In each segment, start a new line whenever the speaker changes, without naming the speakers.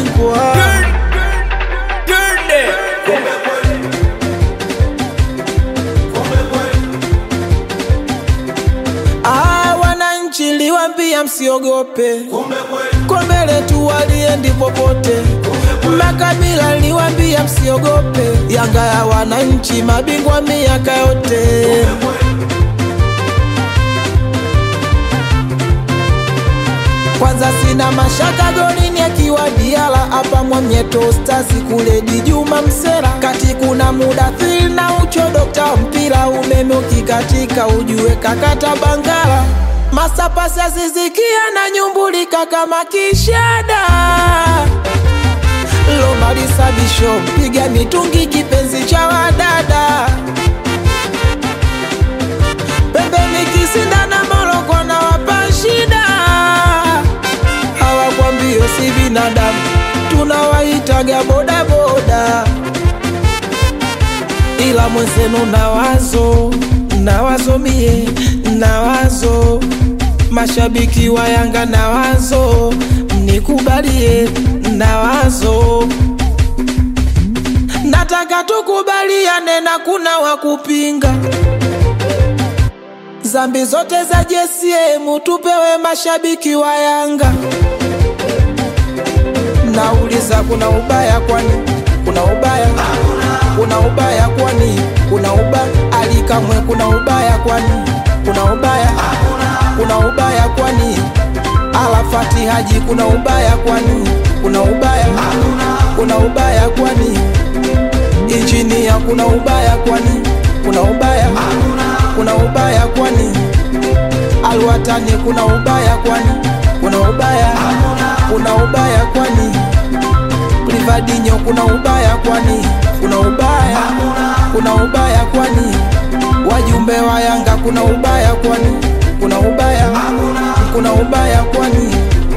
mabingwa. Wananchi liwambia msiogope, kombe letu waliendi popote. Makabila liwambia msiogope, Yanga ya wananchi mabingwa miaka yote. Kwanza sina mashaka golini akiwa Diala, hapa Mwamnyeto Stars kule Dijuma Msera. Kati kuna Mudathir na Ucho Dokta, mpira umeme ukikatika ujue kakata Bangala. Masapasi asizikia na nyumbulika kama kishada. Lomari Sabisho piga mitungi kipenzi cha wadada. Pembeni Kisinda na Moroko na wapashida. Hawakwambio si binadamu, tunawaitaga boda boda. Ila mwenzenu nawazo mie, nawazo mashabiki wa Yanga, nawazo mnikubalie, nawazo nataka tukubaliane na kuna wakupinga. Zambi zote za JCM tupewe mashabiki wa Yanga. Nauliza kuna ubaya kwani? Kuna ubaya? Kuna ubaya kwani? Kuna ubaya? Alikamwe kuna ubaya kwani? Kuna ubaya? Kuna ubaya kwani? Alafati Haji kuna ubaya kwani? Kuna ubaya? Kuna ubaya kwani? Injinia kuna ubaya kwani? Kuna ubaya? Kuna ubaya kwani? Alwatani kuna ubaya kwani? Kuna ubaya? Kuna ubaya kwani? Privadinho kuna ubaya kwani? Kuna ubaya? Kuna ubaya kwani? Wajumbe wa Yanga kuna ubaya kwani? Kuna ubaya? Kuna ubaya kwani?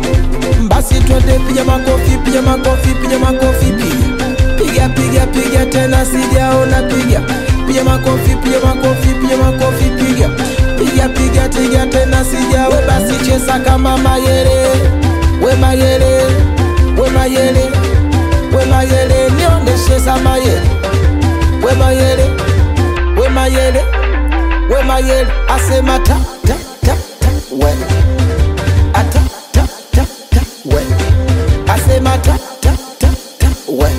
Basi twende piga makofi, piga makofi, piga makofi, piga piga piga tena sijaona piga. Piga makofi, piga makofi, piga makofi, piga piga piga piga tena sijaona. Basi cheza kama Mayele, we Mayele, we Mayele, we Mayele, nionyeshe za Mayele. We Mayele, we Mayele, we Mayele, asema ta ta ta ta we. Ata ta ta ta we. Asema ta ta ta ta we.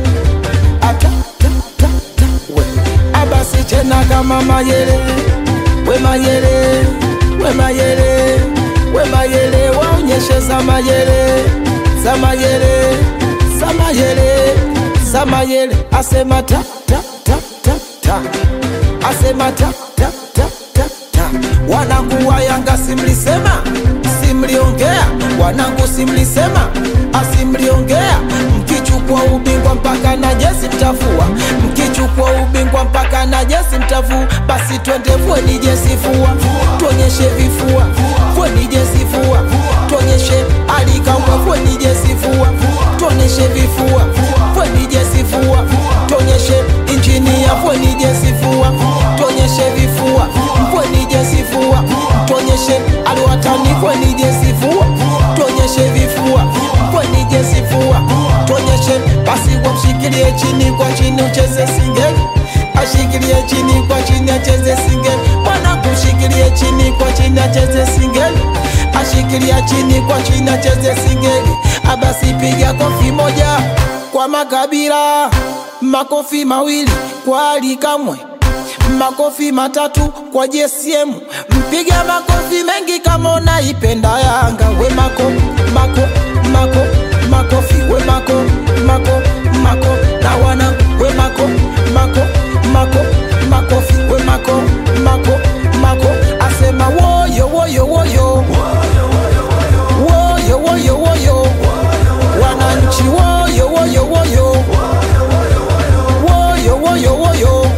Ata ta ta ta we. Abasi chena kama Mayele. We Mayele, we Mayele, we Mayele, waonyeshe za Mayele, za Mayele, za Mayele, za Mayele, asema ta ta ta ta ta, asema ta ta ta ta ta. Wanangu wa Yanga simlisema, simliongea, wanangu simlisema, asimliongea. Mkichukua ubingwa mpaka na jezi mtafua, mkichukua ubingwa mpaka na jezi mtafua. Basi twende fweni jezi fua, tuonyeshe vifua, fweni jezi fua, tuonyeshe Alikamwe, fweni jezi fua, tuonyeshe vifua, fweni jezi fua, tuonyeshe Injinia, fweni jezi fua, tuonyeshe vifua, fweni jezi fua, tuonyeshe Alwatani, fweni jezi fua, tuonyeshe vifua, fweni jezi fua, tuonyeshe. Basi wamshikilie chini kwa chini ucheze singeli, ashikilie chini kwa chini acheze singeli. Mwana kushikilie chini kwa chini acheze singeli, ashikilia chini kwa chini acheze singeli. Abasi piga kofi moja kwa Makabila, makofi mawili kwa Alikamwe, makofi matatu kwa JCM. Mpiga makofi mengi kama unaipenda Yanga. We mako mako mako makofi, we mako mako mako na wana. We mako mako mako makofi, we mako mako mako, asema woyo woyo woyo woyo woyo woyo, wananchi woyo woyo woyo woyo woyo woyo.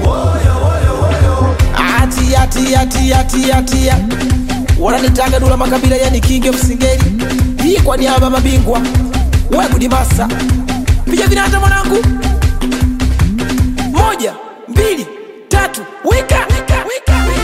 Atia wananitanga Dula Makabila, yani King of Singeli. Hii kwa niaba mabingwa wewe Kudimasa. Piga vinata mwanangu, 1 2 3 wika wika wika.